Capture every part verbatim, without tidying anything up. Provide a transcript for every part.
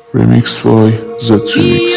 Remix by Zetremix.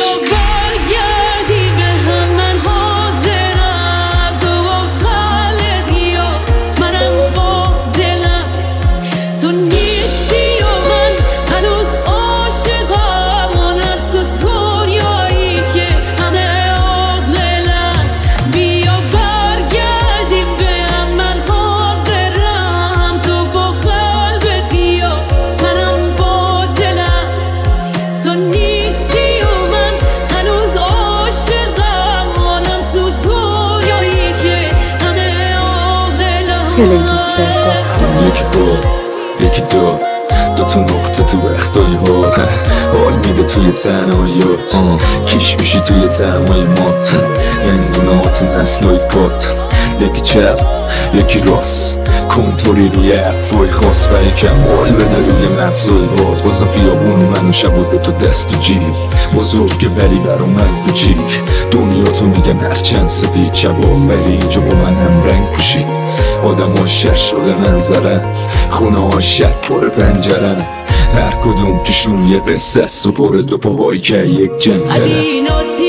پلیلیست گفتم یک بار یکی دو دو تا نقطه تو اختای ها حال میده توی تنهاییات کش میشی توی تمای مات اندونات نسلای پات یکی چپ یکی راست کنتوری روی افرای خاص و یکم حال بده روی مغزای باز بازم خیابون و من و شب و تو دست و جیب بزرگه ولی برا من کوچیک دنیا تو میگم هرچند سفید شبا ولی اینجا با من هم رنگ پوشید آدم ها شش شده منظرن خونه ها شب پر پنجرن هر کدوم توشون یه قصه است و پر دو پاهایی که یک جنگلن از این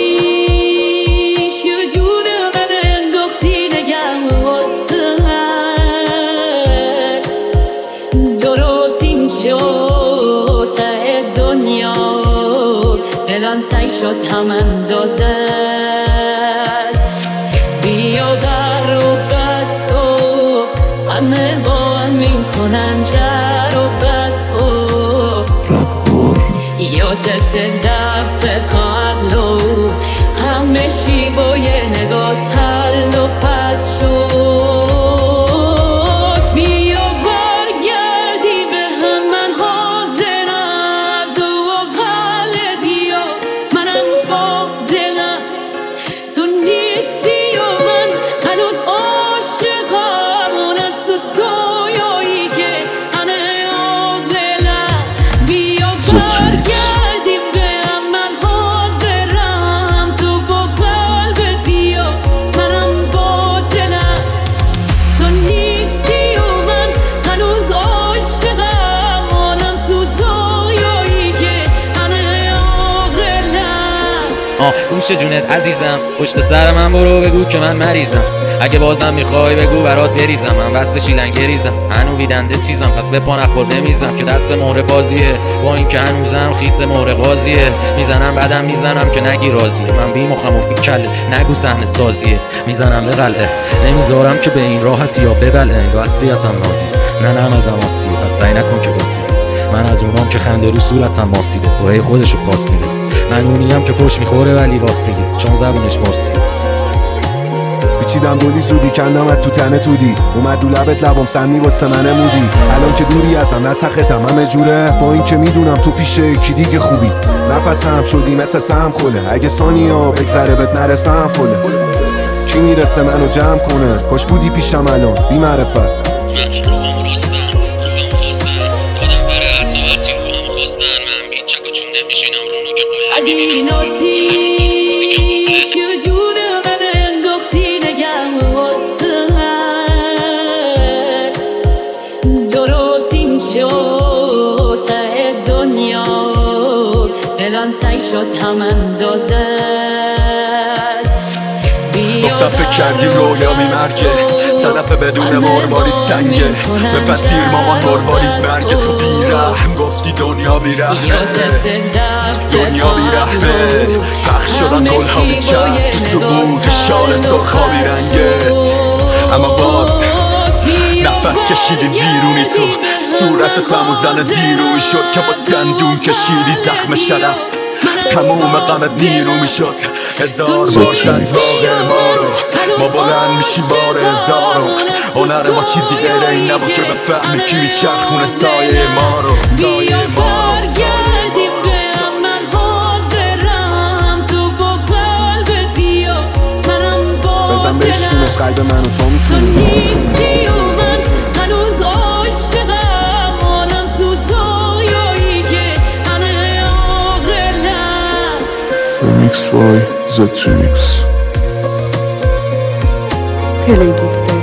آتیش یه جون من انداختی نگم واسهت درست اینجا ته دنیا دلم تنگ شد هم اندازت بیا بر و بس و همه با هم میکنن جر و بس و یادت دفعه قبل و همه شیبای نگاه حل و فز شد بیا برگردی به هم من حاضرم تو با قلب بیا منم با دلم تو نیستی و من هنوز عاشقم اونم تو دنیایی که همه عاقلم بیا برگردی به هم من حاضرم تو با قلبت بیا منم با دلم تو نیستی و من هنوز عاشقم اونم تو دنیایی که همه عاقلم آه گوش جونت عزیزم پشت سر من برو بگو که من مریضم اگه بازم میخوای بگو برات بریزم من وصل شیلنگریزم هنو ویدنده چیزم پس به پا نخورده میزم که دست به مهر بازیه با این که هنوزم خیس مهر قاضیه میزنم بعدم میزنم که نگی راضیه من بی مخم و بی کله نگو صحنه سازیه میزنم به قلعه نمیذارم که به این راحتی یا ببلعه انگار اصلیتم نازی نه نم از اماسیه پس سعی نکن که باسیه من از اونام که خنده رو صورتم ماسیده باهی خودشو پاس میده من اونیم که فوش میخوره ولی واس میگه چون زبونش فارسیه پیچیدم دولی زودی کندمت تو تنه تودی اومد رو لبت لبام سمی واسه من مودی الان که دوری ازم نسختم همه جوره با این که میدونم تو پیش کی دیگه خوبی نفسم شدی مثل سم خوله اگه ثانیا بگذره بهت نرسم فله کی میرسه منو جمع کنه کاش بودی پیشم الان بی معرفت من روحم راستن روحم خواستن دادم بره حتی وقتی روحم خواستن من بی چک و چون نمیشینم رو نوک قله از این آتیش یه جون من انداختی نگم واسهت درست اینجا ته دنیا دلم تنگ شد هم اندازت گفتم فکر کردی رویا میمرگه صدف بدون مروارید سنگه بپسیر مامان مروارید مرگه تو بیرحم گفتی دنیا بیرحمه دنیا بیرحمه پخش شدن گلها بیچرد تو سقوط شال سرخابی رنگت اما باز نفس کشیدی ویرونی تو صورتت غم و زن زیرو شد که با دندون کشیدی زخم شرف تموم غمت نیرو میشد هزار بار زد واقع ما رو ما بلند میشیم بار هزارو هنر ما چیزی غیر این نبود که بفهمی کی میچرخونه سایه ما رو بیا برگردی به هم من حاضرم تو با قلبت بیا منم با بزن بشکونش قلب من و تو تو میتونی نیستی و من هنوز عاشقم اونم تو دنیایی که همه عاقلم Remix by Zetremix. پلیلیست